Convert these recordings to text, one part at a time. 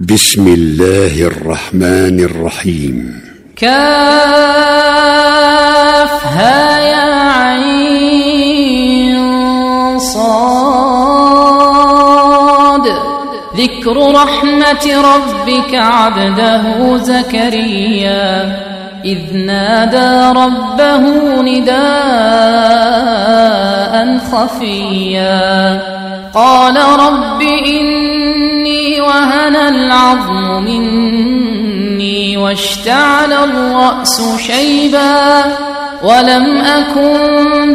بسم الله الرحمن الرحيم. كافها يا عين صاد. ذكر رحمة ربك عبده زكريا إذ نادى ربه نداء خفيا قال رب إني وهن العظم مني واشتعل الرأس شيبا ولم أكن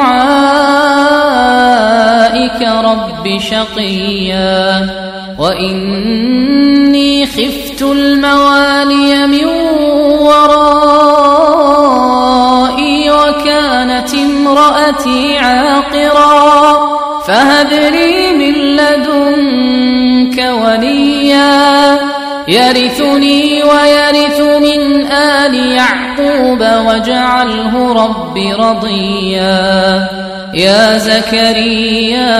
بدعائك رب شقيا وإني خفت الموالي من ورائي وكانت امرأتي عاقرا فهب لي من لدنك وليا يرثني ويرث من آل يعقوب واجعله رب رضيا. يا زكريا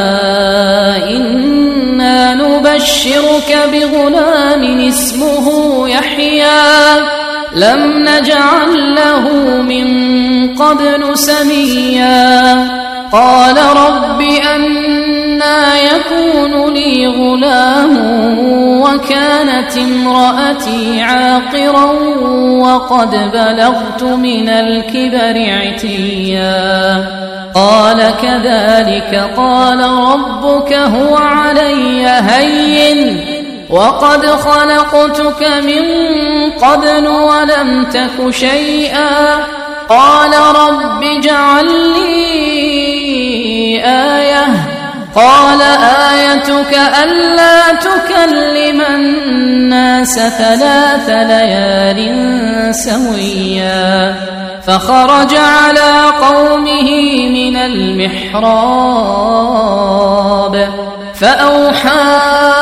إنا نبشرك بغلام اسمه يحيى لم نجعل له من قبل سميا قال رب أنى يكون لي غلام وكانت امرأتي عاقرا وقد بلغت من الكبر عتيا قال كذلك قال ربك هو علي هين وقد خلقتك من قبل ولم تك شيئا قال رب اجعل لي آية قال آيتك ألا تكلم الناس 3 ليال سويا فخرج على قومه من المحراب فأوحى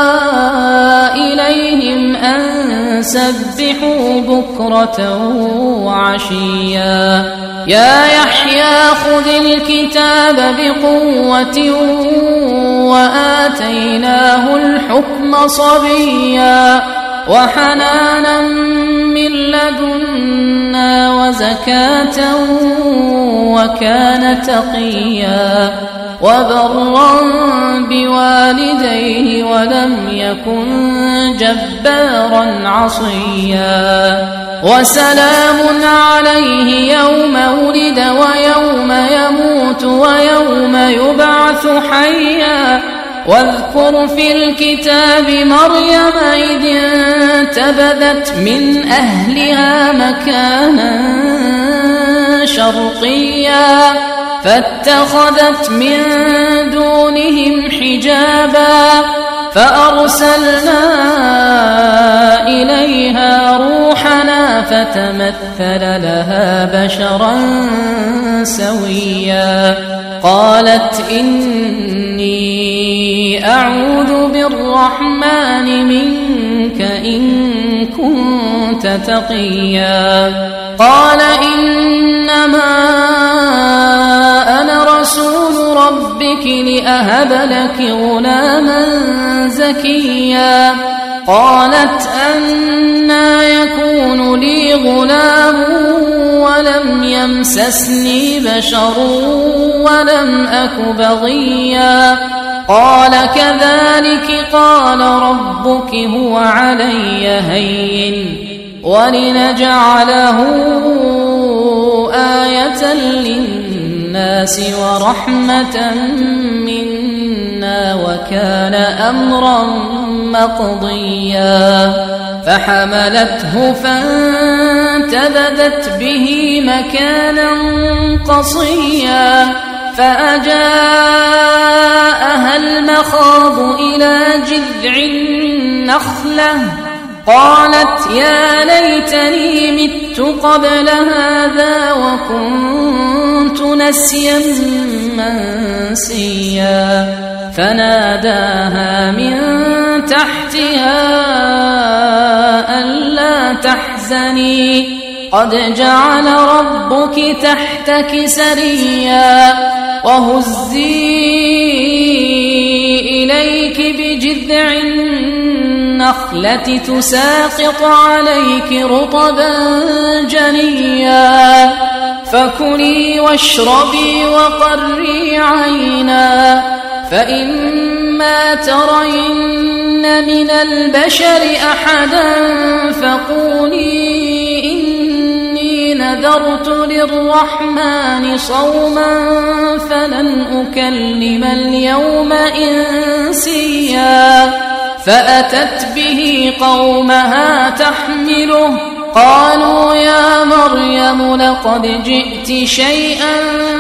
إليهم أن سبحوا بكرة وعشيا يا يحيى خذ الكتاب بقوة وآتيناه الحكم صبيا وحنانا من لدنا وزكاة وكان تقيا وبرا بوالديه ولم يكن جبارا عصيا وسلام عليه يوم ولد ويوم يموت ويوم يبعث حيا واذكر في الكتاب مريم إذ انتبذت من أهلها مكانا شرقيا فاتخذت من دونهم حجابا فأرسلنا إليها روحنا فتمثل لها بشرا سويا قالت إني أعوذ بالرحمن منك إن كنت تقيا قال إنما أنا رسول ربك لأهب لك غلاما زكيا قالت أنى يكون لي غلام ولم يمسسني بشر ولم أك بغيا قال كذلك قال ربك هو علي هين ولنجعله آية للناس ورحمة منا وكان أمرا مقضيا فحملته فانتبذت به مكانا قصيا فأجاءها المخاض إلى جذع النخلة قالت يا ليتني مت قبل هذا وكنت نسيا منسيا فناداها من تحتها ألا تحزني قد جعل ربك تحتك سريا وهزي إليك بجذع النخلة النخلة تساقط عليك رطبا جنيا فكلي واشربي وقري عينا فإما ترين من البشر أحدا فقولي إني نذرت للرحمن صوما فلن أكلم اليوم إنسيا فأتت به قومها تحمله قالوا يا مريم لقد جئت شيئا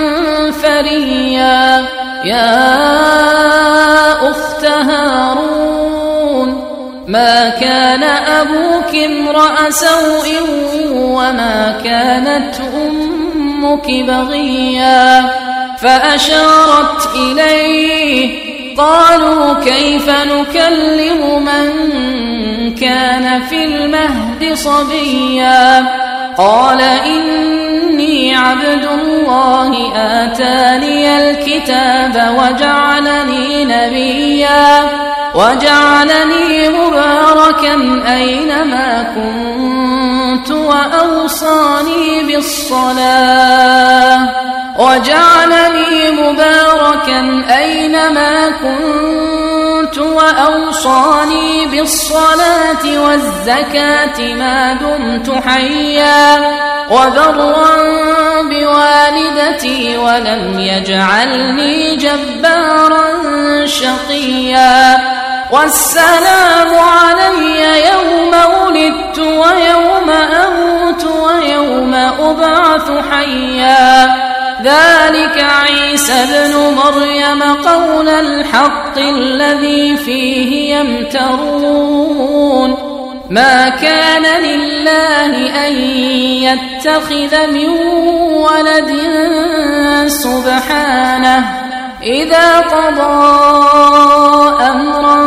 فريا يا أخت هارون ما كان أبوك امرأ سوء وما كانت أمك بغيا فأشارت إليه قالوا كيف نكلم من كان في المهد صبيا قال إني عبد الله آتاني الكتاب وجعلني نبيا وجعلني مباركا أينما كنت وأوصاني بالصلاة والزكاة ما دمت حيا وبرا بوالدتي ولم يجعلني جبارا شقيا والسلام علي يوم ولدت ويوم أموت ويوم أبعث حيا ذلك عيسى ابن مريم قول الحق الذي فيه يمترون ما كان لله أن يتخذ من ولد سبحانه إذا قضى أمرا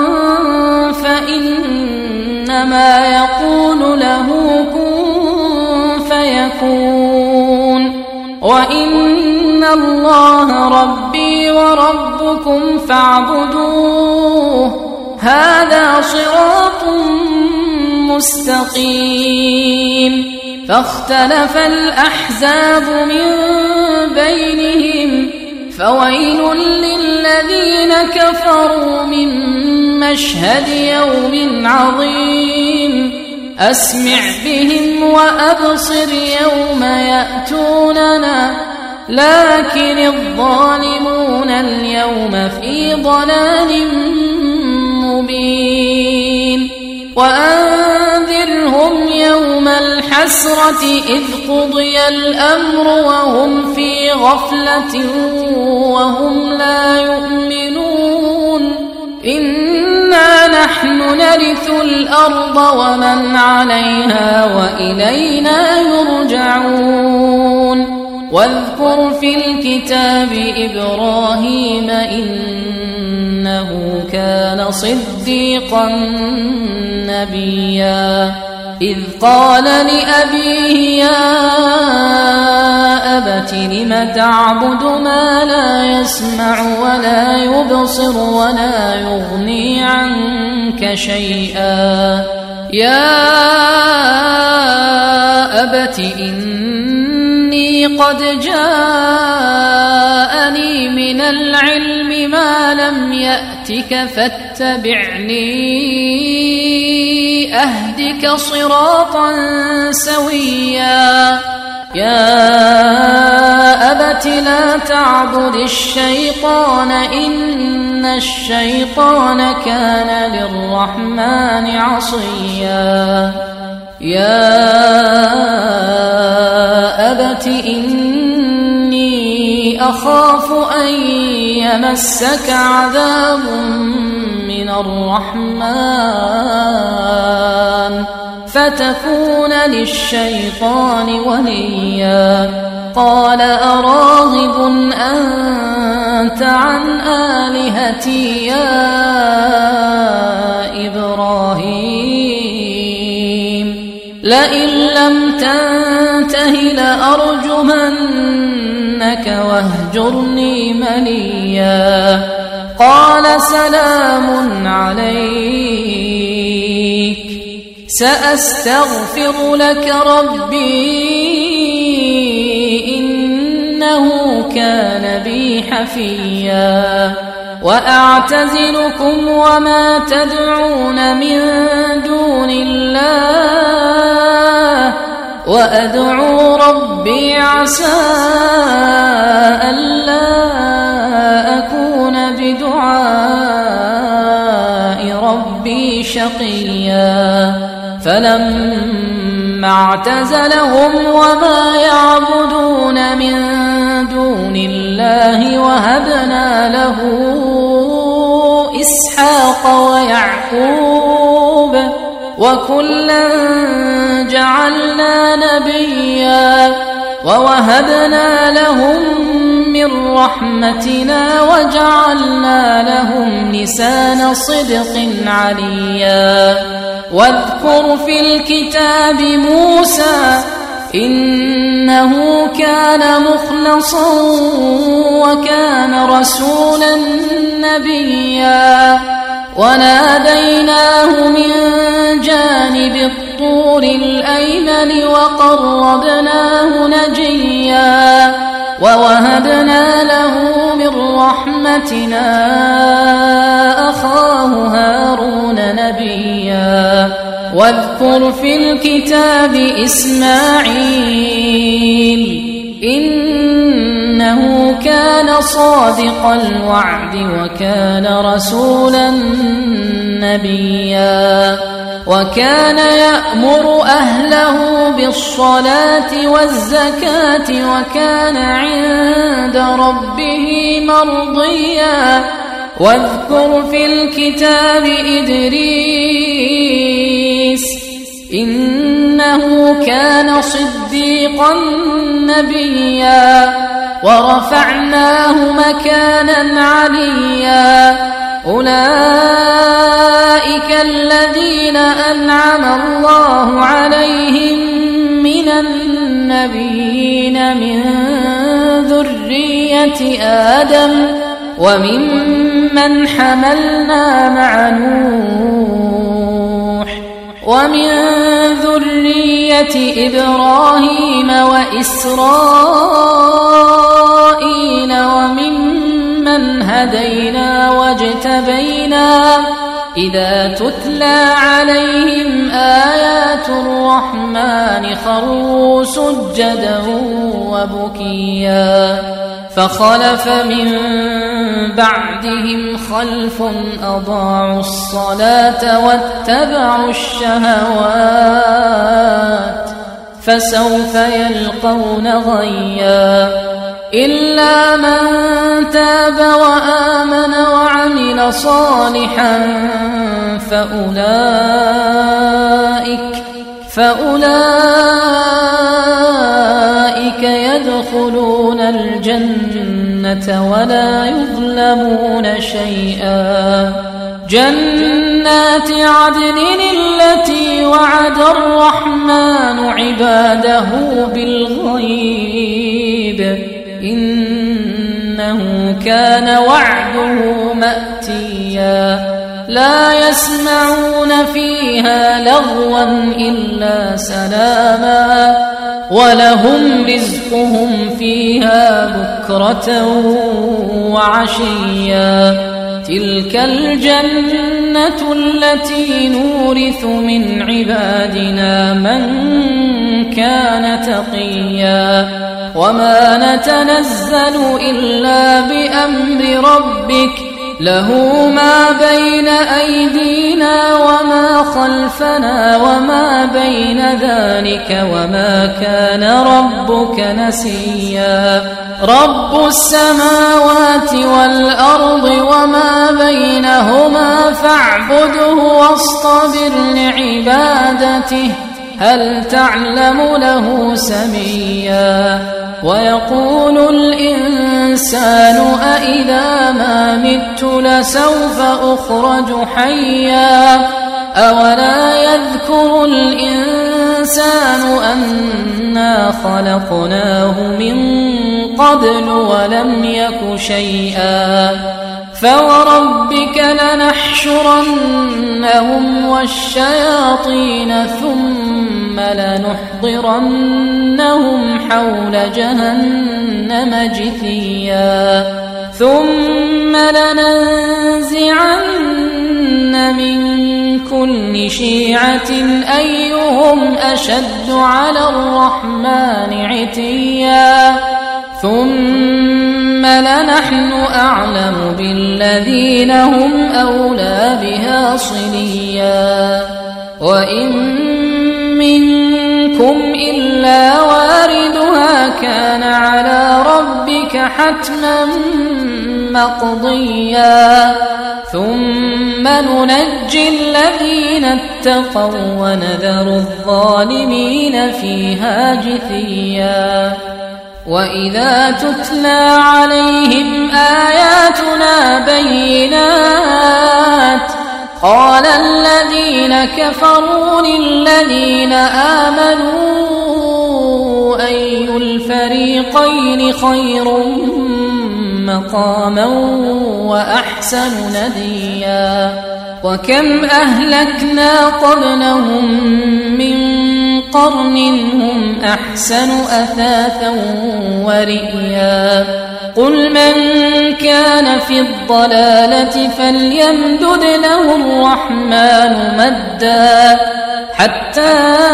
فإنما يقول له كن فيكون وإن الله ربي وربكم فاعبدوه هذا صراط مستقيم فاختلف الأحزاب من بينهم فويل للذين كفروا من مشهد يوم عظيم أسمع بهم وأبصر يوم يأتوننا لكن الظالمون اليوم في ضلال مبين وأنذرهم يوم الحسرة إذ قضي الأمر وهم في غفلة وهم لا يؤمنون إنا نحن نرث الأرض ومن عليها وإلينا يرجعون واذكر في الكتاب إبراهيم إنه كان صديقا نبيا إذ قال لأبيه يا أبت لم تعبد ما لا يسمع ولا يبصر ولا يغني عنك شيئا يا أبت إني قد جاءني من العلم ما لم يأتك فاتبعني أهدك صراطا سويا يا أبت لا تعبد الشيطان إن الشيطان كان للرحمن عصيا يا أبت إني أخاف أن يمسك عذاب من الرحمن فتكون للشيطان وليا قال أراغب أنت عن آلهتي يا إبراهيم لئن لم تنته لأرجمنك واهجرني مليا قال سلام عليك سأستغفر لك ربي إنه كان بي حفيا وأعتزلكم وما تدعون من دون الله وأدعو ربي عسى ألا أكون بدعاء ربي شقيا فلما اعتزلهم وما يعبدون من دون الله وهبنا له إسحاق ويعقوب وكلا جعلنا نبيا ووهبنا لهم من رحمتنا وجعلنا لهم لسان صدق عليا واذكر في الكتاب موسى إنه كان مخلصا وكان رسولا نبيا وناديناه من جانب الطور الأيمن وقربناه نجيا ووهبنا له من رحمتنا أخاه هارون نبيا واذكر في الكتاب إسماعيل إنه كان صادق الوعد وكان رسولا نبيا وكان يأمر أهله بالصلاة والزكاة وكان عند ربه مرضيا واذكر في الكتاب إدريس إنه كان صديقا نبيا ورفعناه مكانا عليا أولئك الذين أنعم الله عليهم من النبيين من ذرية آدم وممن حملنا مع نوح ومن ذرية إبراهيم وإسرائيل وممن هدينا واجتبينا إذا تتلى عليهم آيات الرحمن خروا سجدا وبكيا فخلف من بعدهم خلف أضاعوا الصلاة واتبعوا الشهوات فسوف يلقون غيا إلا من تاب وآمن وعمل صالحا فأولئك يدخلون الجنة ولا يظلمون شيئا جنات عدن التي وعد الرحمن عباده بالغيب إنه كان وعده مأتيا لا يسمعون فيها لغوا إلا سلاما ولهم رزقهم فيها بكرة وعشيا تلك الجنة التي نورث من عبادنا من كان تقيا وما نتنزل إلا بأمر ربك له ما بين أيدينا وما خلفنا وما بين ذلك وما كان ربك نسيا رب السماوات والأرض وما بينهما فاعبده واصطبر لعبادته هل تعلم له سميا ويقول الإنسان أإذا ما مت لسوف أخرج حيا أولا يذكر الإنسان أنا خلقناه من قبل ولم يك شيئا فوربك لنحشرنهم والشياطين ثم لنحضرنهم حول جهنم جثيا ثم لننزعن من كل شيعة أيهم أشد على الرحمن عتيا ثم لنحن أعلم بالذين هم أولى بها صليا وإن منكم إلا واردها كان على ربك حتما مقضيا ثم ننجي الذين اتقوا ونذر الظالمين فيها جثيا وإذا تتلى عليهم آياتنا بينات قال الذين كفروا للذين آمنوا أي الفريقين خير مقاما وأحسن نديا وكم أهلكنا قبلهم من قرن هم أحسن أثاثا ورئيا قل من كان في الضلالة فليمدد له الرحمن مدا حتى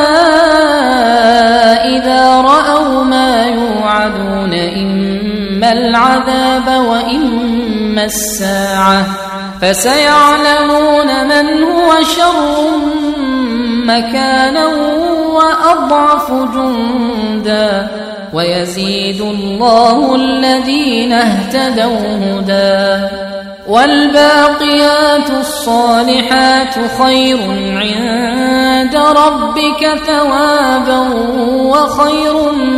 إذا رأوا ما يوعدون إما العذاب وإما الساعة فسيعلمون من هو شر مكانا وأضعف جندا ويزيد الله الذين اهتدوا هدى والباقيات الصالحات خير عند ربك ثوابا وخير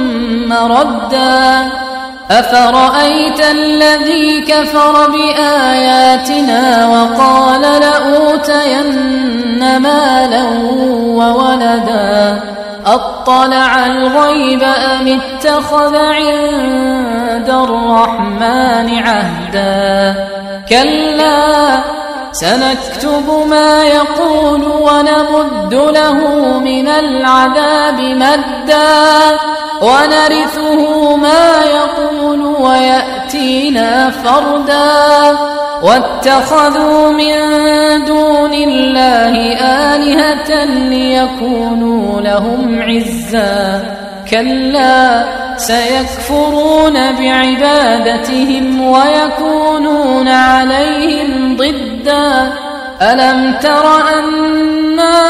مردا أفرأيت الذي كفر بآياتنا وقال لأوتين مالا وولدا أطلع الغيب أم اتخذ عند الرحمن عهدا كلا سنكتب ما يقول ونمد له من العذاب مدا ونرثه ما يقول ويأتينا فردا واتخذوا من دون الله آلهة ليكونوا لهم عزا كلا سيكفرون بعبادتهم ويكونون عليهم ضدا ألم تر أنا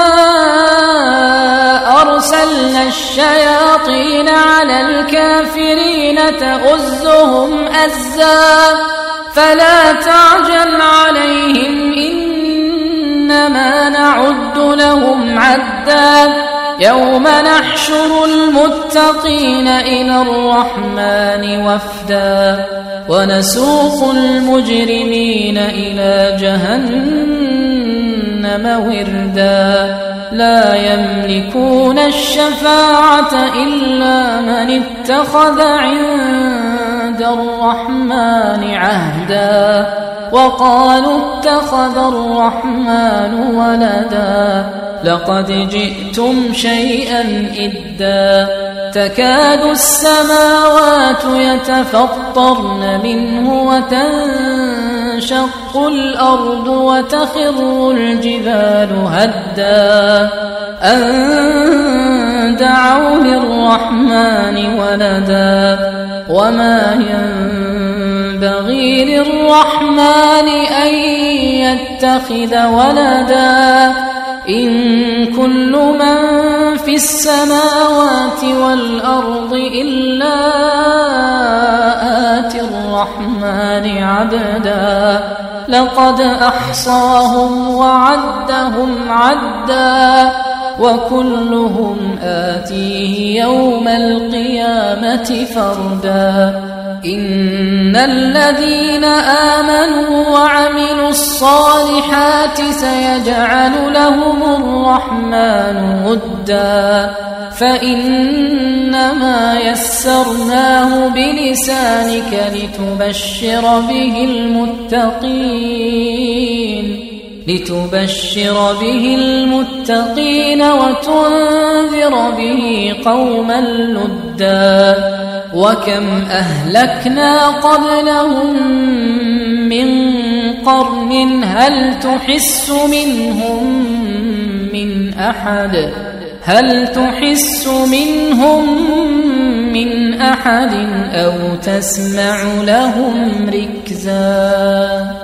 أرسلنا الشياطين على الكافرين تؤزهم أزا فلا تعجل عليهم إنما نعد لهم عدا يوم نحشر المتقين إلى الرحمن وفدا ونسوق المجرمين إلى جهنم وردا لا يملكون الشفاعة إلا من اتخذ عند الرحمن عهدا وقالوا اتخذ الرحمن ولدا لقد جئتم شيئا إدا تكاد السماوات يتفطرن منه وتنشق الأرض وتخر الجبال هدا أن دعوا للرحمن ولدا وما ينبغي للرحمن أن يتخذ ولدا إن كل من في السماوات والأرض إلا آتي الرحمن عبدا لقد أحصاهم وعدهم عدا وكلهم آتيه يوم القيامة فردا إن الذين آمنوا وعملوا الصالحات سيجعل لهم الرحمن ودا فإنما يسرناه بلسانك لتبشر به المتقين وتنذر به قوما لدا وكم أهلكنا قبلهم من قرن هل تحس منهم من أحد أو تسمع لهم ركزا